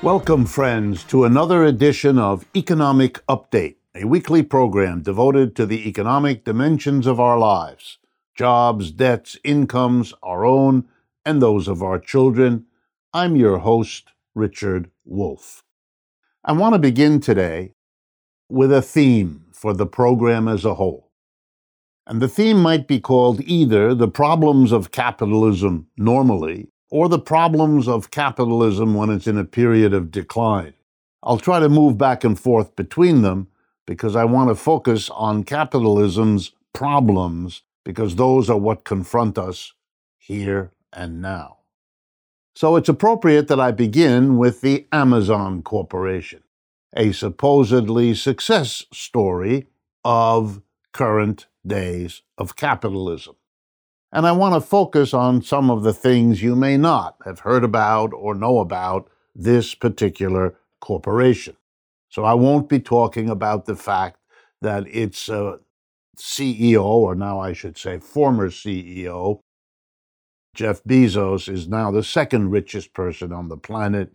Welcome, friends, to another edition of Economic Update, a weekly program devoted to the economic dimensions of our lives: jobs, debts, incomes, our own, and those of our children. I'm your host, Richard Wolff. I want to begin today with a theme for the program as a whole. And the theme might be called either the problems of capitalism normally or the problems of capitalism when it's in a period of decline. I'll try to move back and forth between them because I want to focus on capitalism's problems because those are what confront us here and now. So it's appropriate that I begin with the Amazon Corporation, a supposedly success story of current days of capitalism. And I want to focus on some of the things you may not have heard about or know about this particular corporation. So I won't be talking about the fact that its CEO, or now I should say former CEO, Jeff Bezos, is now the second richest person on the planet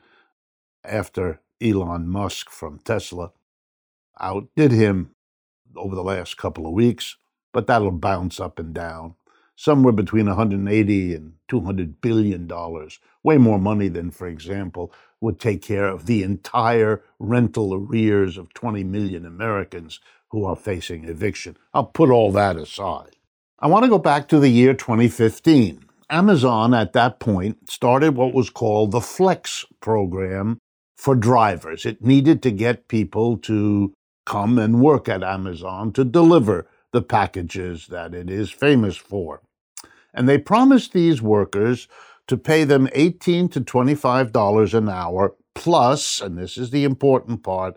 after Elon Musk from Tesla outdid him over the last couple of weeks, but that'll bounce up and down. Somewhere between $180 and $200 billion, way more money than, for example, would take care of the entire rental arrears of 20 million Americans who are facing eviction. I'll put all that aside. I want to go back to the year 2015. Amazon at that point started what was called the Flex program for drivers. It needed to get people to come and work at Amazon to deliver the packages that it is famous for. And they promised these workers to pay them $18 to $25 an hour plus, and this is the important part,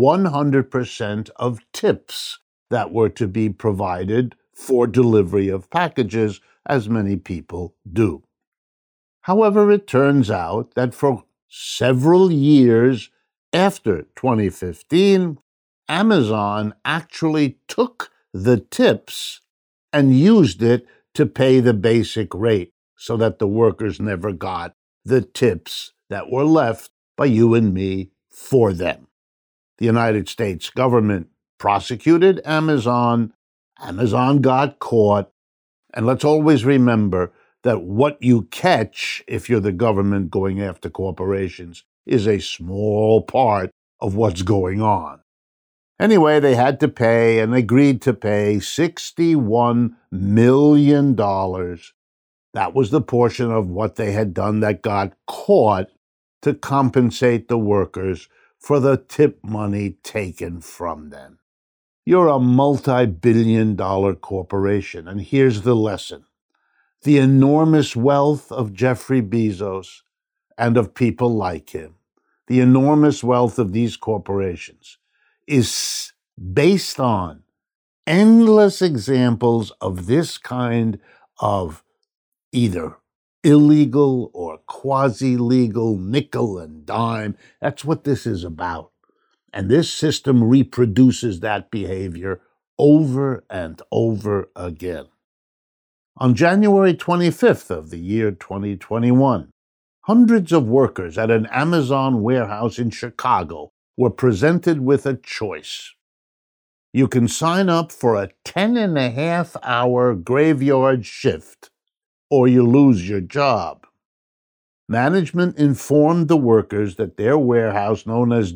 100% of tips that were to be provided for delivery of packages, as many people do. However, it turns out that for several years after 2015, Amazon actually took the tips and used it to pay the basic rate so that the workers never got the tips that were left by you and me for them. The United States government prosecuted Amazon. Amazon got caught. And let's always remember that what you catch, if you're the government going after corporations, is a small part of what's going on. Anyway, they had to pay and agreed to pay $61 million. That was the portion of what they had done that got caught to compensate the workers for the tip money taken from them. You're a multi-billion-dollar corporation, and here's the lesson. The enormous wealth of Jeffrey Bezos and of people like him, the enormous wealth of these corporations, is based on endless examples of this kind of either illegal or quasi-legal nickel and dime. That's what this is about. And this system reproduces that behavior over and over again. On January 25th of the year 2021, hundreds of workers at an Amazon warehouse in Chicago were presented with a choice. You can sign up for a 10.5-hour graveyard shift, or you lose your job. Management informed the workers that their warehouse, known as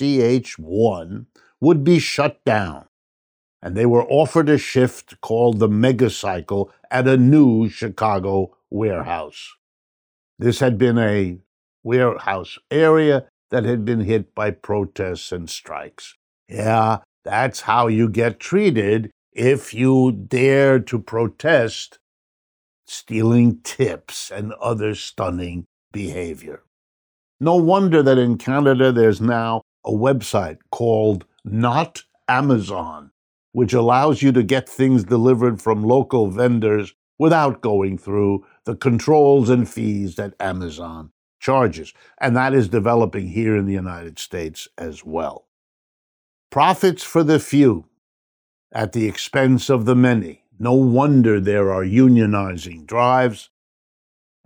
DCH1, would be shut down, and they were offered a shift called the Megacycle at a new Chicago warehouse. This had been a warehouse area that had been hit by protests and strikes. Yeah, that's how you get treated if you dare to protest stealing tips and other stunning behavior. No wonder that in Canada there's now a website called Not Amazon, which allows you to get things delivered from local vendors without going through the controls and fees that Amazon charges. And that is developing here in the United States as well. Profits for the few at the expense of the many. No wonder there are unionizing drives.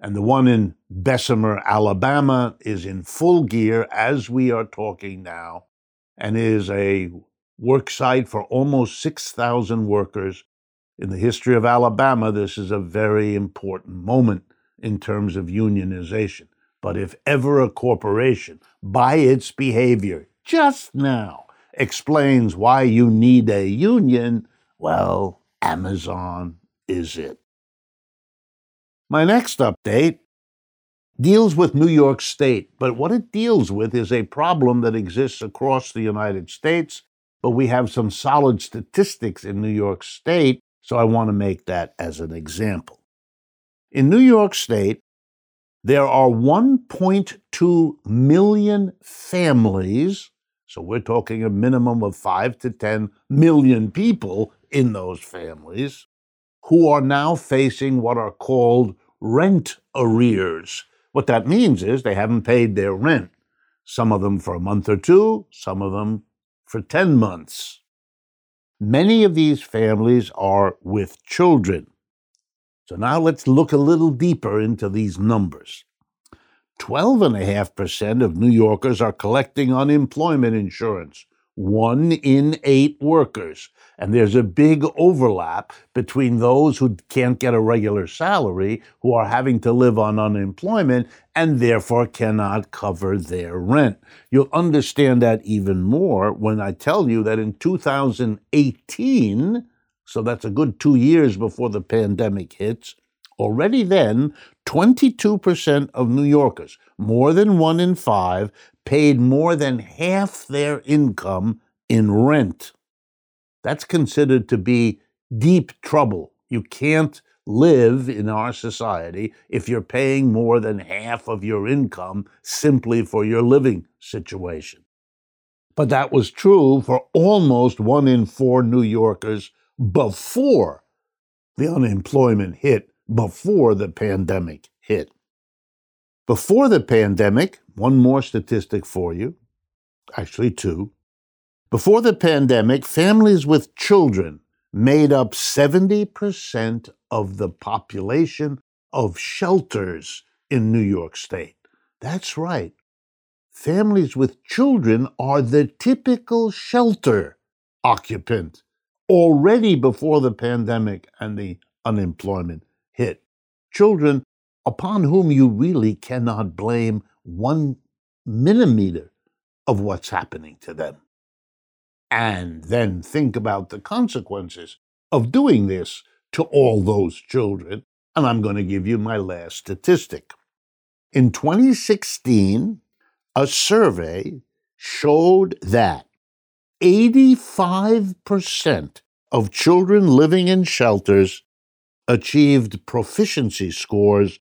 And the one in Bessemer, Alabama is in full gear as we are talking now and is a work site for almost 6,000 workers. In the history of Alabama, this is a very important moment in terms of unionization. But if ever a corporation, by its behavior just now, explains why you need a union, well, Amazon is it. My next update deals with New York State, but what it deals with is a problem that exists across the United States, but we have some solid statistics in New York State, so I want to make that as an example. In New York State, there are 1.2 million families, so we're talking a minimum of 5 to 10 million people in those families, who are now facing what are called rent arrears. What that means is they haven't paid their rent, some of them for a month or two, some of them for 10 months. Many of these families are with children. So now let's look a little deeper into these numbers. 12.5% of New Yorkers are collecting unemployment insurance, 1 in 8 workers. And there's a big overlap between those who can't get a regular salary, who are having to live on unemployment, and therefore cannot cover their rent. You'll understand that even more when I tell you that in 2018, so that's a good 2 years before the pandemic hits, already then, 22% of New Yorkers, more than 1 in 5, paid more than half their income in rent. That's considered to be deep trouble. You can't live in our society if you're paying more than half of your income simply for your living situation. But that was true for almost 1 in 4 New Yorkers before the unemployment hit, before the pandemic hit. Before the pandemic, one more statistic for you, actually 2. Before the pandemic, families with children made up 70% of the population of shelters in New York State. That's right. Families with children are the typical shelter occupant already before the pandemic and the unemployment hit. Children upon whom you really cannot blame 1 millimeter of what's happening to them. And then think about the consequences of doing this to all those children. And I'm going to give you my last statistic. In 2016, a survey showed that 85% of children living in shelters achieved proficiency scores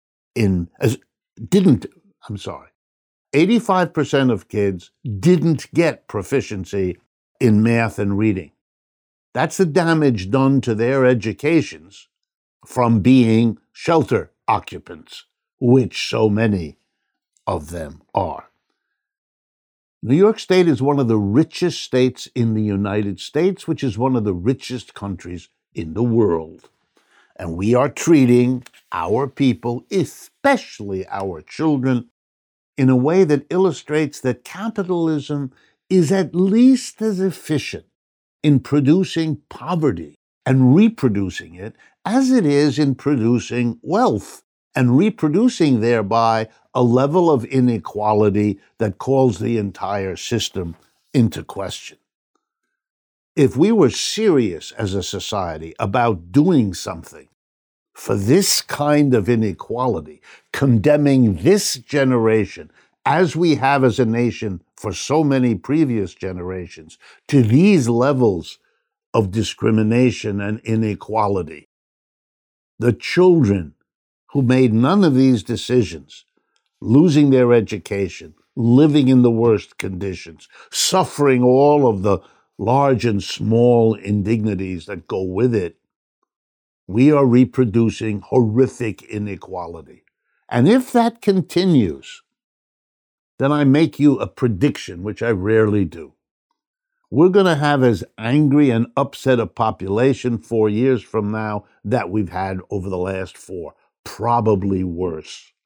85% of kids didn't get proficiency in math and reading. That's the damage done to their educations from being shelter occupants, which so many of them are. New York State is one of the richest states in the United States, which is one of the richest countries in the world. And we are treating our people, especially our children, in a way that illustrates that capitalism is at least as efficient in producing poverty and reproducing it as it is in producing wealth and reproducing thereby a level of inequality that calls the entire system into question. If we were serious as a society about doing something for this kind of inequality, condemning this generation, as we have as a nation for so many previous generations, to these levels of discrimination and inequality, the children who made none of these decisions, losing their education, living in the worst conditions, suffering all of the large and small indignities that go with it, we are reproducing horrific inequality. And if that continues, then I make you a prediction, which I rarely do. We're going to have as angry and upset a population 4 years from now that we've had over the last 4, probably worse.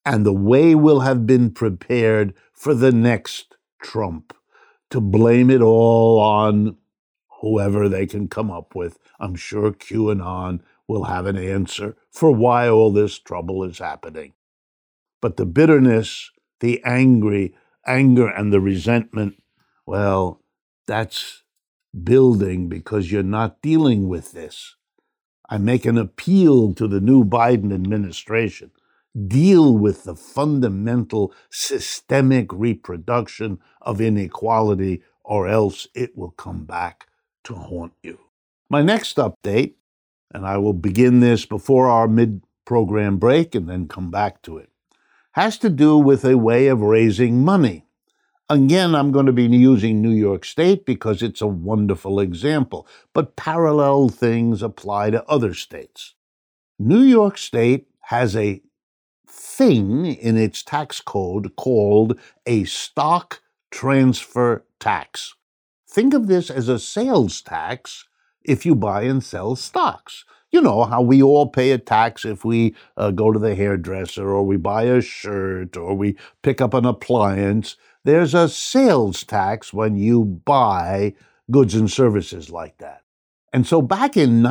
and the way will have been prepared for the next Trump to blame it all on whoever they can come up with. I'm sure QAnon will have an answer for why all this trouble is happening. But the bitterness, the anger, and the resentment, well, that's building because you're not dealing with this. I make an appeal to the new Biden administration. Deal with the fundamental systemic reproduction of inequality, or else it will come back to haunt you. My next update, and I will begin this before our mid-program break and then come back to it, has to do with a way of raising money. Again, I'm going to be using New York State because it's a wonderful example, but parallel things apply to other states. New York State has a thing in its tax code called a stock transfer tax. Think of this as a sales tax if you buy and sell stocks. You know how we all pay a tax if we go to the hairdresser or we buy a shirt or we pick up an appliance. There's a sales tax when you buy goods and services like that. And so back in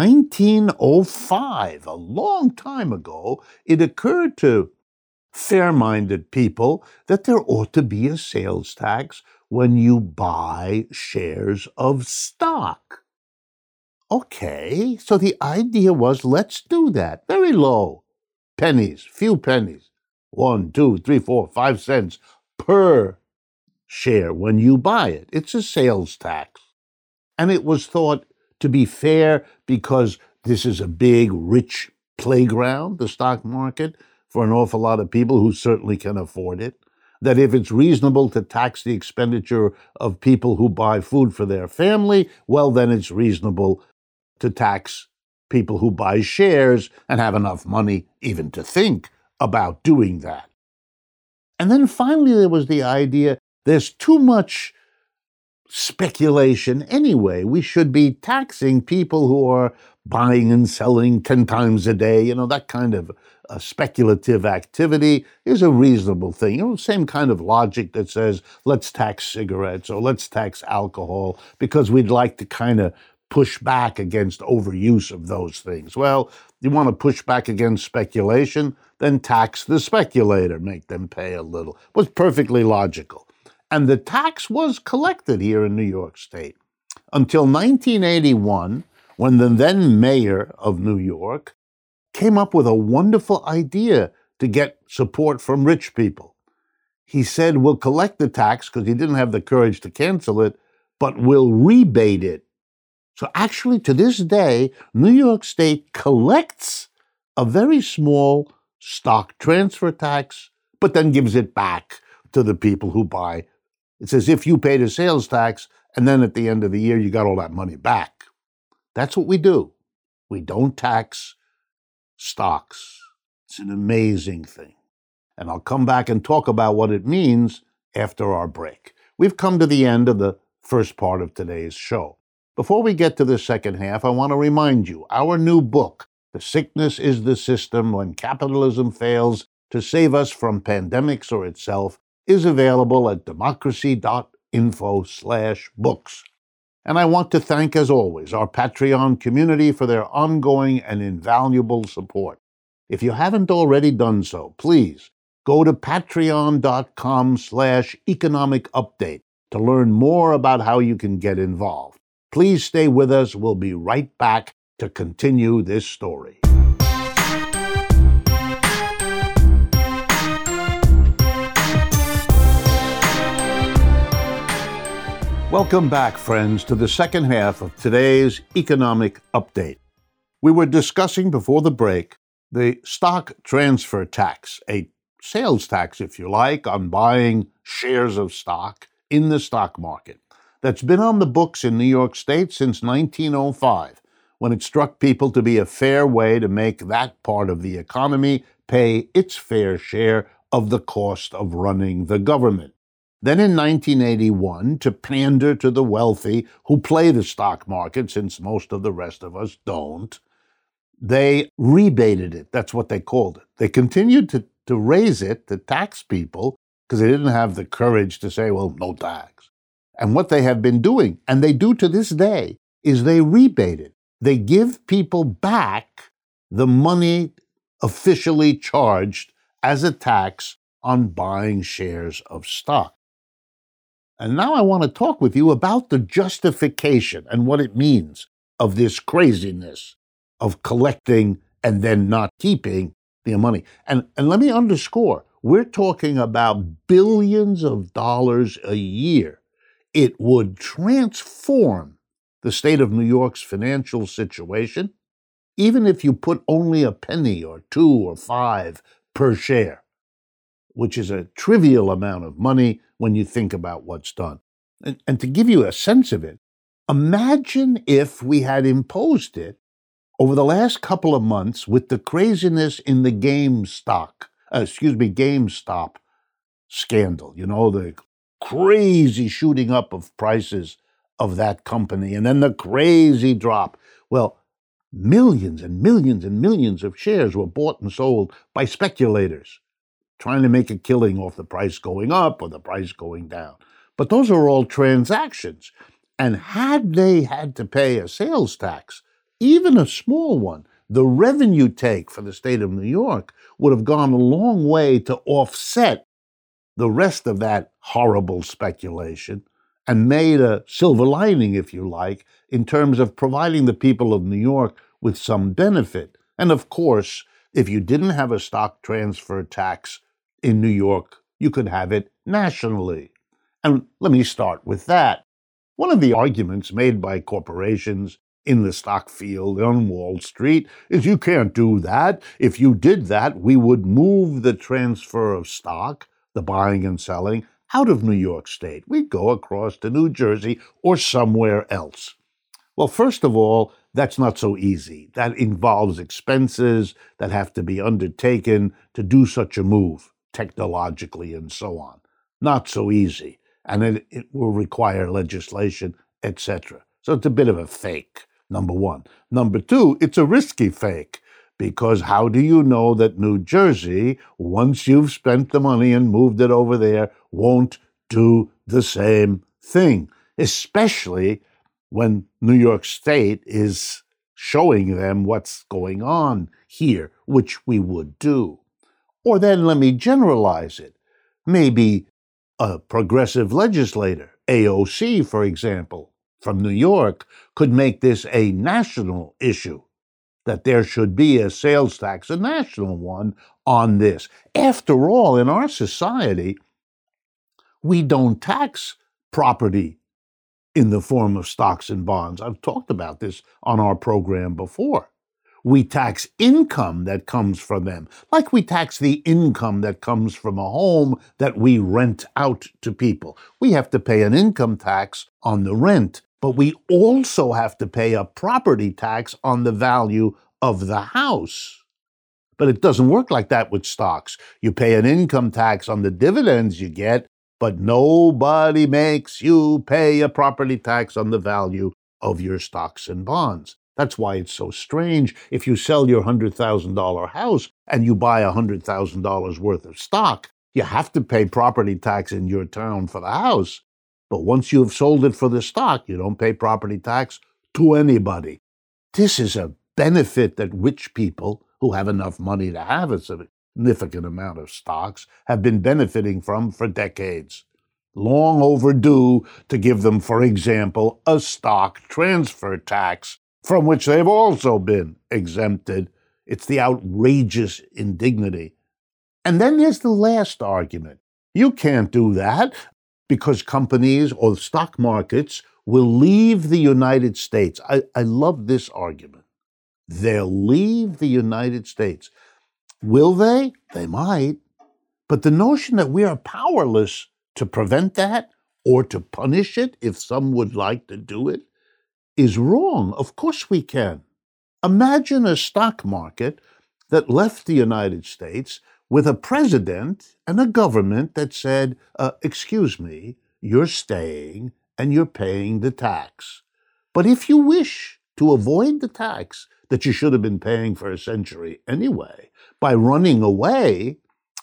1905, a long time ago, it occurred to fair-minded people that there ought to be a sales tax when you buy shares of stock. Okay, so the idea was, let's do that. Very low. Pennies, few pennies. 1, 2, 3, 4, 5 cents per share when you buy it. It's a sales tax. And it was thought to be fair because this is a big, rich playground, the stock market, for an awful lot of people who certainly can afford it. That if it's reasonable to tax the expenditure of people who buy food for their family, well, then it's reasonable to tax people who buy shares and have enough money even to think about doing that. And then finally there was the idea there's too much speculation anyway. We should be taxing people who are buying and selling 10 times a day. That kind of speculative activity is a reasonable thing. Same kind of logic that says, let's tax cigarettes or let's tax alcohol because we'd like to kind of push back against overuse of those things. Well, you want to push back against speculation, then tax the speculator, make them pay a little. It was perfectly logical. And the tax was collected here in New York State until 1981, when the then mayor of New York came up with a wonderful idea to get support from rich people. He said, we'll collect the tax because he didn't have the courage to cancel it, but we'll rebate it. So actually, to this day, New York State collects a very small stock transfer tax, but then gives it back to the people who buy. It's as if you paid a sales tax, and then at the end of the year, you got all that money back. That's what we do. We don't tax stocks. It's an amazing thing. And I'll come back and talk about what it means after our break. We've come to the end of the first part of today's show. Before we get to the second half, I want to remind you, our new book, The Sickness is the System When Capitalism Fails to Save Us from Pandemics or Itself, is available at democracy.info/books. And I want to thank, as always, our Patreon community for their ongoing and invaluable support. If you haven't already done so, please go to patreon.com/economic update to learn more about how you can get involved. Please stay with us. We'll be right back to continue this story. Welcome back, friends, to the second half of today's economic update. We were discussing before the break the stock transfer tax, a sales tax, if you like, on buying shares of stock in the stock market that's been on the books in New York State since 1905, when it struck people to be a fair way to make that part of the economy pay its fair share of the cost of running the government. Then in 1981, to pander to the wealthy who play the stock market, since most of the rest of us don't, they rebated it. That's what they called it. They continued to to raise it, to tax people, because they didn't have the courage to say, well, no tax. And what they have been doing, and they do to this day, is they rebate it. They give people back the money officially charged as a tax on buying shares of stock. And now I want to talk with you about the justification and what it means of this craziness of collecting and then not keeping the money. And let me underscore, we're talking about billions of dollars a year. It would transform the state of New York's financial situation, even if you put only a penny or 2 or 5 per share, which is a trivial amount of money when you think about what's done. And to give you a sense of it, imagine if we had imposed it over the last couple of months with the craziness in the GameStop scandal, the crazy shooting up of prices of that company, and then the crazy drop. Well, millions and millions and millions of shares were bought and sold by speculators trying to make a killing off the price going up or the price going down. But those are all transactions. And had they had to pay a sales tax, even a small one, the revenue take for the state of New York would have gone a long way to offset the rest of that horrible speculation and made a silver lining, if you like, in terms of providing the people of New York with some benefit. And of course, if you didn't have a stock transfer tax in New York, you could have it nationally. And let me start with that. One of the arguments made by corporations in the stock field on Wall Street is you can't do that. If you did that, we would move the transfer of stock, the buying and selling, out of New York State. We'd go across to New Jersey or somewhere else. Well, first of all, that's not so easy. That involves expenses that have to be undertaken to do such a move, technologically and so on. Not so easy. And it will require legislation, etc. So it's a bit of a fake, number one. Number two, it's a risky fake, because how do you know that New Jersey, once you've spent the money and moved it over there, won't do the same thing, especially when New York State is showing them what's going on here, which we would do. Or then let me generalize it. Maybe a progressive legislator, AOC, for example, from New York, could make this a national issue, that there should be a sales tax, a national one, on this. After all, in our society, we don't tax property in the form of stocks and bonds. I've talked about this on our program before. We tax income that comes from them, like we tax the income that comes from a home that we rent out to people. We have to pay an income tax on the rent, but we also have to pay a property tax on the value of the house. But it doesn't work like that with stocks. You pay an income tax on the dividends you get, but nobody makes you pay a property tax on the value of your stocks and bonds. That's why it's so strange. If you sell your $100,000 house and you buy $100,000 worth of stock, you have to pay property tax in your town for the house. But once you've sold it for the stock, you don't pay property tax to anybody. This is a benefit that rich people who have enough money to have a significant amount of stocks have been benefiting from for decades. Long overdue to give them, for example, a stock transfer tax from which they've also been exempted. It's the outrageous indignity. And then there's the last argument. You can't do that because companies or stock markets will leave the United States. I love this argument. They'll leave the United States. Will they? They might. But the notion that we are powerless to prevent that or to punish it if some would like to do it is wrong. Of course we can. Imagine a stock market that left the United States with a president and a government that said, excuse me, you're staying and you're paying the tax. But if you wish to avoid the tax that you should have been paying for a century anyway, by running away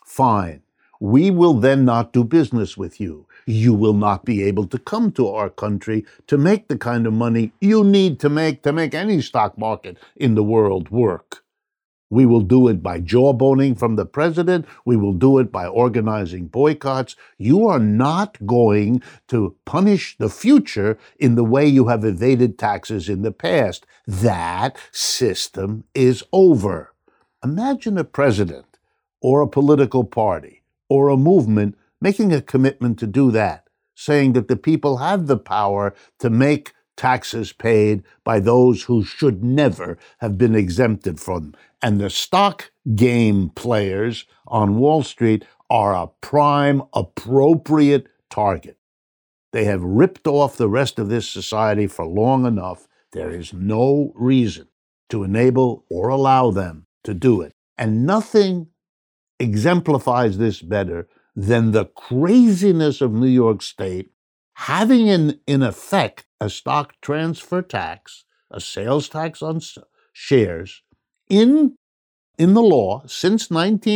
fine. We will then not do business with you. You will not be able to come to our country to make the kind of money you need to make any stock market in the world work. We will do it by jawboning from the president. We will do it by organizing boycotts. You are not going to punish the future in the way you have evaded taxes in the past. That system is over. Imagine a president or a political party or a movement making a commitment to do that, saying that the people have the power to make taxes paid by those who should never have been exempted from them. And the stock game players on Wall Street are a prime, appropriate target. They have ripped off the rest of this society for long enough. There is no reason to enable or allow them to do it. And nothing exemplifies this better than the craziness of New York State having in effect a stock transfer tax, a sales tax on shares, in the law since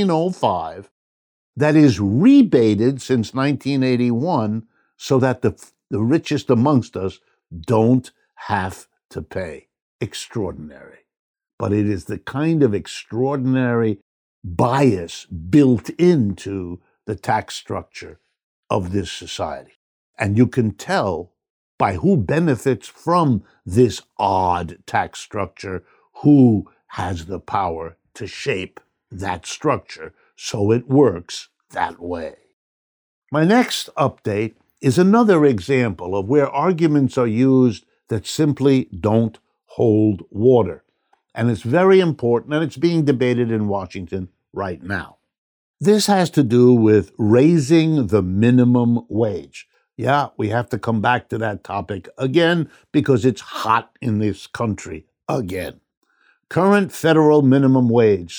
1905 that is rebated since 1981 so that the richest amongst us don't have to pay. Extraordinary. But it is the kind of extraordinary bias built into the tax structure of this society. And you can tell by who benefits from this odd tax structure, who has the power to shape that structure so it works that way. My next update is another example of where arguments are used that simply don't hold water. And it's very important, and it's being debated in Washington right now. This has to do with raising the minimum wage. Yeah, we have to come back to that topic again because it's hot in this country again. Current federal minimum wage,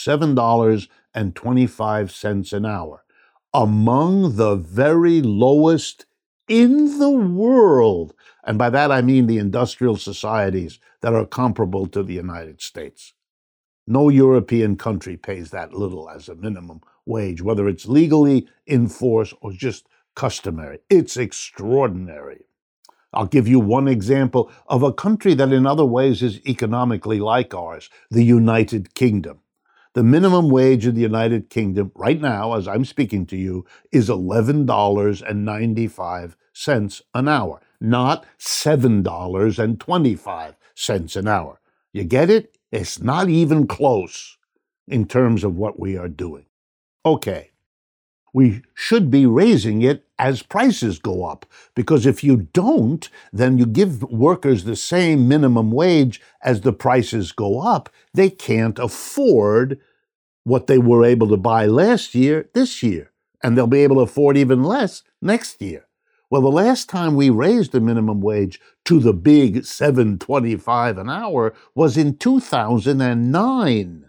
$7.25 an hour, among the very lowest in the world. And by that I mean the industrial societies that are comparable to the United States. No European country pays that little as a minimum wage, whether it's legally in force or just customary. It's extraordinary. I'll give you one example of a country that in other ways is economically like ours, the United Kingdom. The minimum wage in the United Kingdom right now, as I'm speaking to you, is $11.95 an hour, not $7.25 an hour. You get it? It's not even close in terms of what we are doing. Okay. We should be raising it as prices go up, because if you don't, then you give workers the same minimum wage as the prices go up. They can't afford what they were able to buy last year, this year, and they'll be able to afford even less next year. Well, the last time we raised the minimum wage to the big $7.25 an hour was in 2009.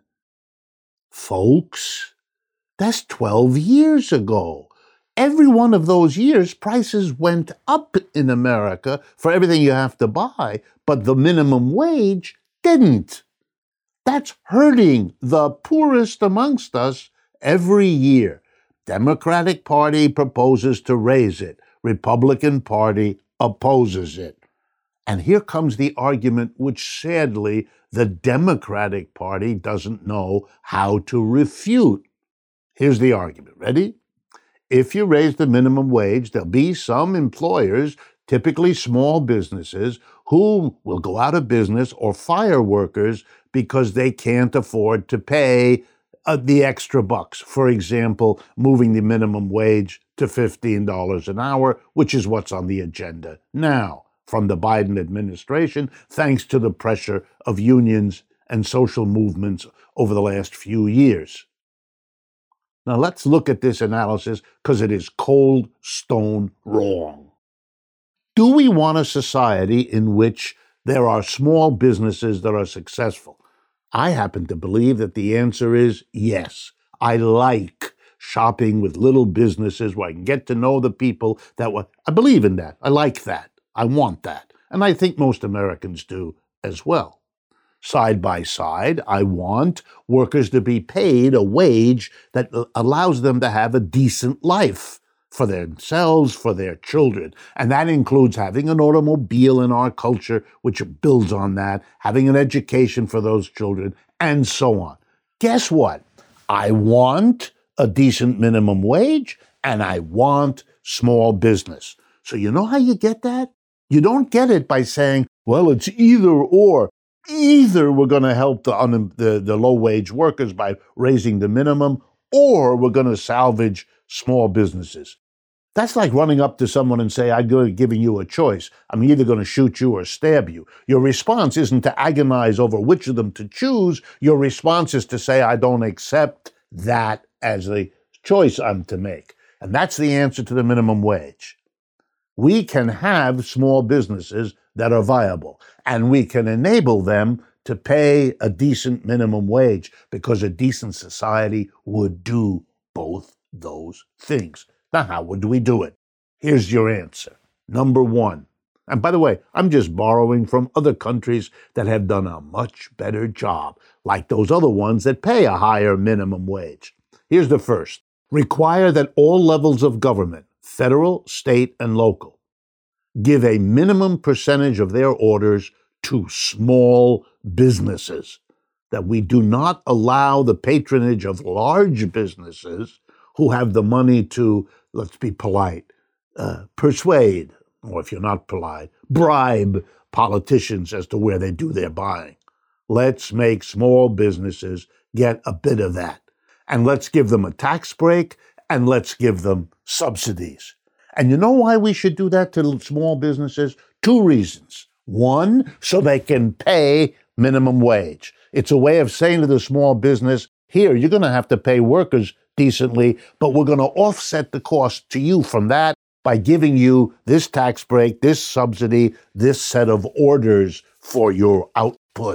Folks, that's 12 years ago. Every one of those years, prices went up in America for everything you have to buy, but the minimum wage didn't. That's hurting the poorest amongst us every year. Democratic Party proposes to raise it. Republican Party opposes it. And here comes the argument which sadly the Democratic Party doesn't know how to refute. Here's the argument. Ready? If you raise the minimum wage, there'll be some employers, typically small businesses, who will go out of business or fire workers because they can't afford to pay the extra bucks. For example, moving the minimum wage to $15 an hour, which is what's on the agenda now from the Biden administration, thanks to the pressure of unions and social movements over the last few years. Now let's look at this analysis because it is cold stone wrong. Do we want a society in which there are small businesses that are successful? I happen to believe that the answer is yes. I like shopping with little businesses where I can get to know the people I believe in that. I like that. I want that. And I think most Americans do as well. Side by side, I want workers to be paid a wage that allows them to have a decent life for themselves, for their children. And that includes having an automobile in our culture, which builds on that, having an education for those children, and so on. Guess what? I want a decent minimum wage, and I want small business. So you know how you get that? You don't get it by saying, well, it's either or. Either we're going to help the low-wage workers by raising the minimum, or we're going to salvage small businesses. That's like running up to someone and say, I'm giving you a choice. I'm either going to shoot you or stab you. Your response isn't to agonize over which of them to choose. Your response is to say, I don't accept that as a choice I'm to make. And that's the answer to the minimum wage. We can have small businesses that are viable, and we can enable them to pay a decent minimum wage because a decent society would do both those things. Now, how would we do it? Here's your answer. Number one, and by the way, I'm just borrowing from other countries that have done a much better job, like those other ones that pay a higher minimum wage. Here's the first. Require that all levels of government, federal, state, and local, give a minimum percentage of their orders to small businesses, that we do not allow the patronage of large businesses who have the money to, let's be polite, persuade, or if you're not polite, bribe politicians as to where they do their buying. Let's make small businesses get a bit of that. And let's give them a tax break, and let's give them subsidies. And you know why we should do that to small businesses? Two reasons. One, so they can pay minimum wage. It's a way of saying to the small business, here, you're going to have to pay workers decently, but we're going to offset the cost to you from that by giving you this tax break, this subsidy, this set of orders for your output.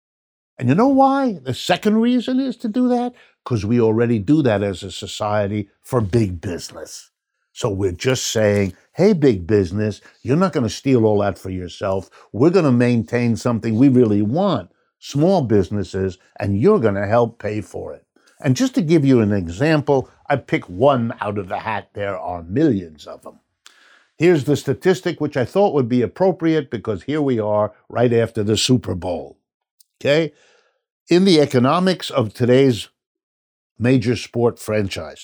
And you know why? The second reason is to do that? Because we already do that as a society for big business. So we're just saying, hey, big business, you're not going to steal all that for yourself. We're going to maintain something we really want, small businesses, and you're going to help pay for it. And just to give you an example, I picked one out of the hat. There are millions of them. Here's the statistic, which I thought would be appropriate because here we are right after the Super Bowl. Okay? In the economics of today's major sport franchise,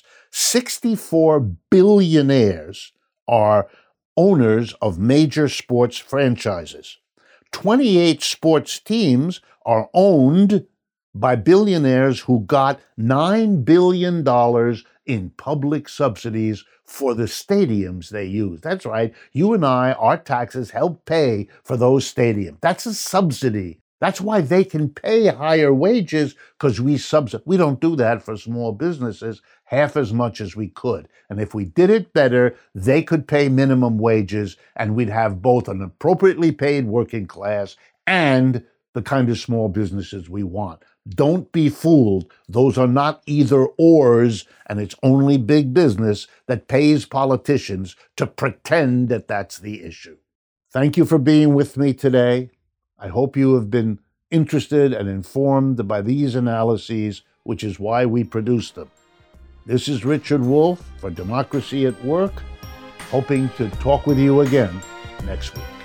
64 billionaires are owners of major sports franchises. 28 sports teams are owned by billionaires who got $9 billion in public subsidies for the stadiums they use. That's right. You and I, our taxes help pay for those stadiums. That's a subsidy. That's why they can pay higher wages, because we don't do that for small businesses half as much as we could. And if we did it better, they could pay minimum wages, and we'd have both an appropriately paid working class and the kind of small businesses we want. Don't be fooled. Those are not either ors, and it's only big business that pays politicians to pretend that that's the issue. Thank you for being with me today. I hope you have been interested and informed by these analyses, which is why we produce them. This is Richard Wolff for Democracy at Work, hoping to talk with you again next week.